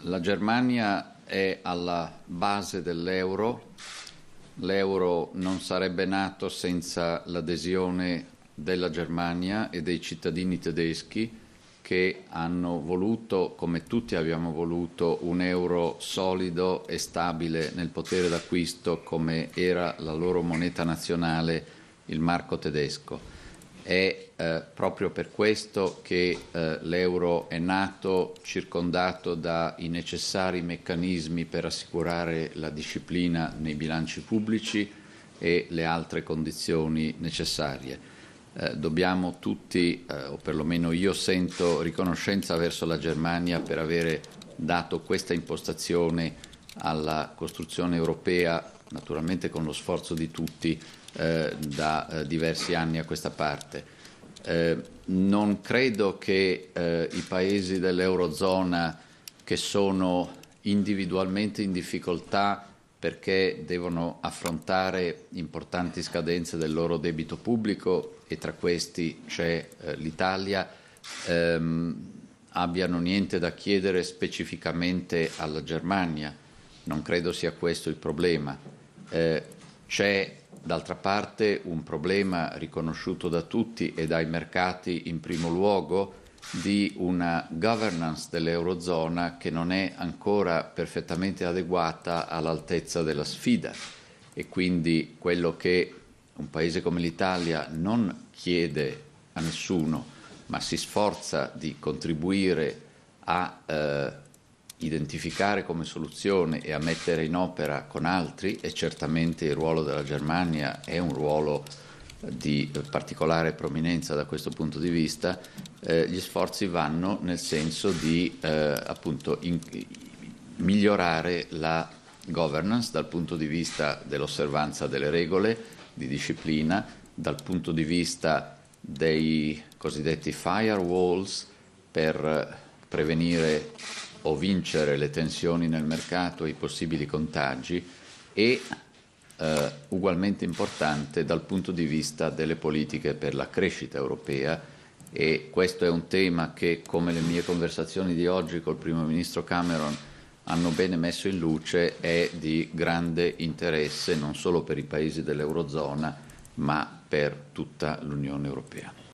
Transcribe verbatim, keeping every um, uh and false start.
La Germania è alla base dell'euro. L'euro non sarebbe nato senza l'adesione della Germania e dei cittadini tedeschi che hanno voluto, come tutti abbiamo voluto, un euro solido e stabile nel potere d'acquisto come era la loro moneta nazionale, il marco tedesco. È eh, proprio per questo che eh, l'euro è nato circondato dai necessari meccanismi per assicurare la disciplina nei bilanci pubblici e le altre condizioni necessarie. Eh, dobbiamo tutti, eh, o perlomeno io sento riconoscenza verso la Germania per avere dato questa impostazione alla costruzione europea, naturalmente con lo sforzo di tutti, eh, da eh, diversi anni a questa parte. Eh, non credo che eh, i paesi dell'Eurozona che sono individualmente in difficoltà perché devono affrontare importanti scadenze del loro debito pubblico, e tra questi c'è eh, l'Italia, ehm, abbiano niente da chiedere specificamente alla Germania. Non credo sia questo il problema. Eh, c'è d'altra parte un problema riconosciuto da tutti e dai mercati in primo luogo di una governance dell'Eurozona che non è ancora perfettamente adeguata all'altezza della sfida, e quindi quello che un paese come l'Italia non chiede a nessuno ma si sforza di contribuire a eh, identificare come soluzione e a mettere in opera con altri, e certamente il ruolo della Germania è un ruolo di particolare prominenza da questo punto di vista. Eh, gli sforzi vanno nel senso di eh, appunto in, migliorare la governance dal punto di vista dell'osservanza delle regole di disciplina, dal punto di vista dei cosiddetti firewalls per prevenire o vincere le tensioni nel mercato e i possibili contagi, e eh, ugualmente importante dal punto di vista delle politiche per la crescita europea. E questo è un tema che, come le mie conversazioni di oggi col Primo Ministro Cameron hanno bene messo in luce, è di grande interesse non solo per i paesi dell'Eurozona ma per tutta l'Unione Europea.